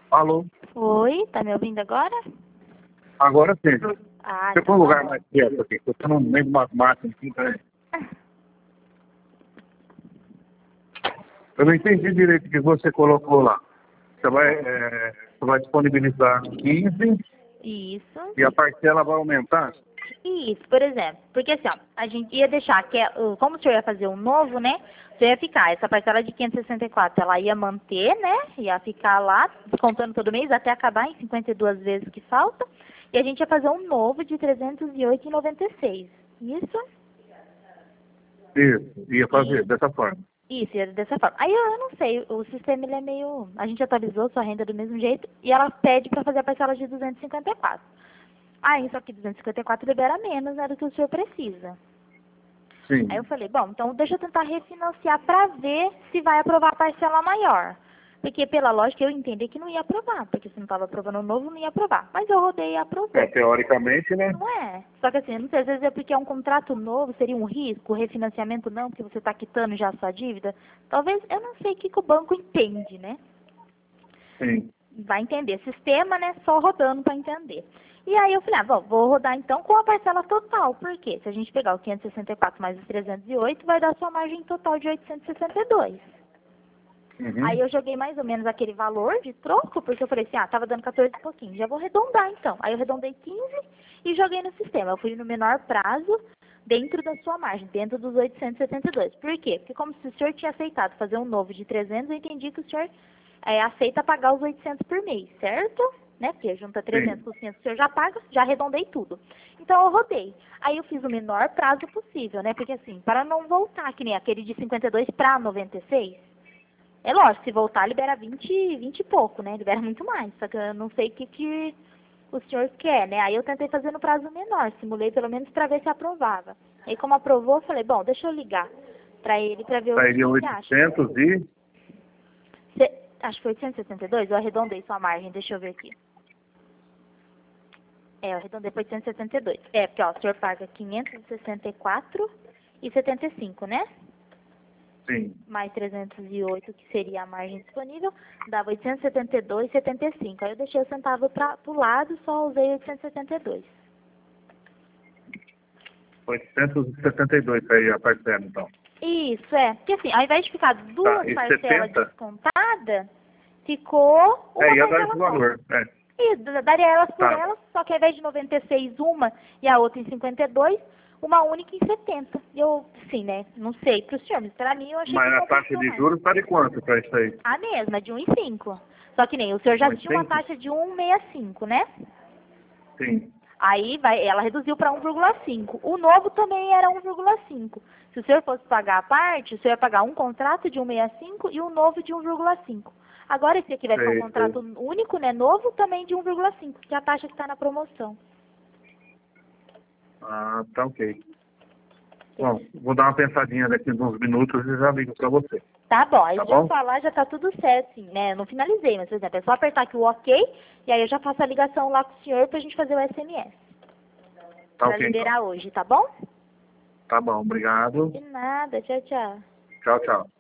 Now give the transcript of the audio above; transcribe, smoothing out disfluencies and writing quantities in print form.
Alô? Oi, tá me ouvindo agora? Agora sim. Ah, Você então foi um tá lugar bom. mais quieto aqui. Eu tô no meio de umas máquinas aqui, né? Eu não entendi direito o que você colocou lá. Você vai disponibilizar 15 Isso. e a parcela vai aumentar? Isso, por exemplo. Porque assim, ó, a gente ia deixar que, como o senhor ia fazer um novo, né? O senhor ia ficar, essa parcela de 564, ela ia manter, né? Ia ficar lá, descontando todo mês, até acabar em 52 vezes que falta. E a gente ia fazer um novo de 308,96. Isso? Isso, ia fazer E dessa forma. isso, ia dessa forma. Aí eu não sei, o sistema ele é meio. A gente atualizou sua renda do mesmo jeito e ela pede para fazer a parcela de 254. Aí, só que 254 libera menos, né, do que o senhor precisa. Aí eu Sim. falei, bom, então deixa eu tentar refinanciar para ver se vai aprovar a parcela maior. Porque pela lógica eu entendi que não ia aprovar, porque se não estava aprovando o novo, não ia aprovar. Mas eu rodei e aprovou. Teoricamente, né? Não é. Só que assim, eu não sei, às vezes é porque é um contrato novo, seria um risco, o refinanciamento não, porque você está quitando já a sua dívida. Talvez, eu não sei o que o banco entende, né? Sim. Vai entender. Sistema, né? Só rodando para entender. E aí eu falei, bom, vou rodar então com a parcela total. Por quê? Se a gente pegar o 564 mais os 308, vai dar sua margem total de 862. Aí Uhum. eu joguei mais ou menos aquele valor de troco, porque eu falei assim, tava dando 14 e pouquinho, já vou arredondar então. Aí eu arredondei 15 e joguei no sistema. Eu fui no menor prazo dentro da sua margem, dentro dos 872. Por quê? Porque como se o senhor tinha aceitado fazer um novo de 300, eu entendi que o senhor aceita pagar os 800 por mês, certo? Né? Porque junta 300 Sim. com 500, o senhor já paga, já arredondei tudo. Então eu rodei. Aí eu fiz o menor prazo possível, né? Porque assim, para não voltar, que nem aquele de 52 para 96, é lógico, se voltar, libera 20 e pouco, né? Libera muito mais. Só que eu não sei o que o senhor quer, né? Aí eu tentei fazer no prazo menor, simulei pelo menos para ver se aprovava. Aí como aprovou, eu falei, bom, deixa eu ligar para ele para ver o que Sairia ele acha. 800 e... Acho que foi 872, eu arredondei sua margem, deixa eu ver aqui. Eu arredondei para 872. Porque ó, o senhor paga 564,75, né? Sim. Mais 308, que seria a margem disponível, dava 872,75. Aí eu deixei o centavo pro lado, só usei 872. 872 aí a parcela, então. Isso, Porque assim, ao invés de ficar Tá. duas E parcelas 70? descontadas, ficou uma Ia dar esse parcela só. valor. E daria elas por Tá. elas, só que ao invés de 96 uma e a outra em 52, uma única em 70. Eu, sim, né? Não sei pro senhor, mas pra mim eu achei que Mas a taxa compensou de mais. juros está de quanto para isso aí? A mesma, de 1,5. Só que nem o senhor já tinha uma 1,5? taxa de 1,65, né? Sim. Aí ela reduziu para 1,5. O novo também era 1,5. Se o senhor fosse pagar a parte, o senhor ia pagar um contrato de 1,65 e um novo de 1,5. Agora esse aqui vai ser um Sei, sei. contrato único, né? Novo também de 1,5, que é a taxa que está na promoção. Ah, tá ok. Bom, vou dar uma pensadinha daqui uns minutos e já ligo para você. Tá bom, aí Tá se eu bom? falar já tá tudo certo, sim, né? Eu não finalizei, mas, por exemplo, é só apertar aqui o OK e aí eu já faço a ligação lá com o senhor pra gente fazer o SMS. Tá Pra ok, então. liberar hoje, tá bom? Tá bom, obrigado. De nada, tchau, tchau. Tchau, tchau.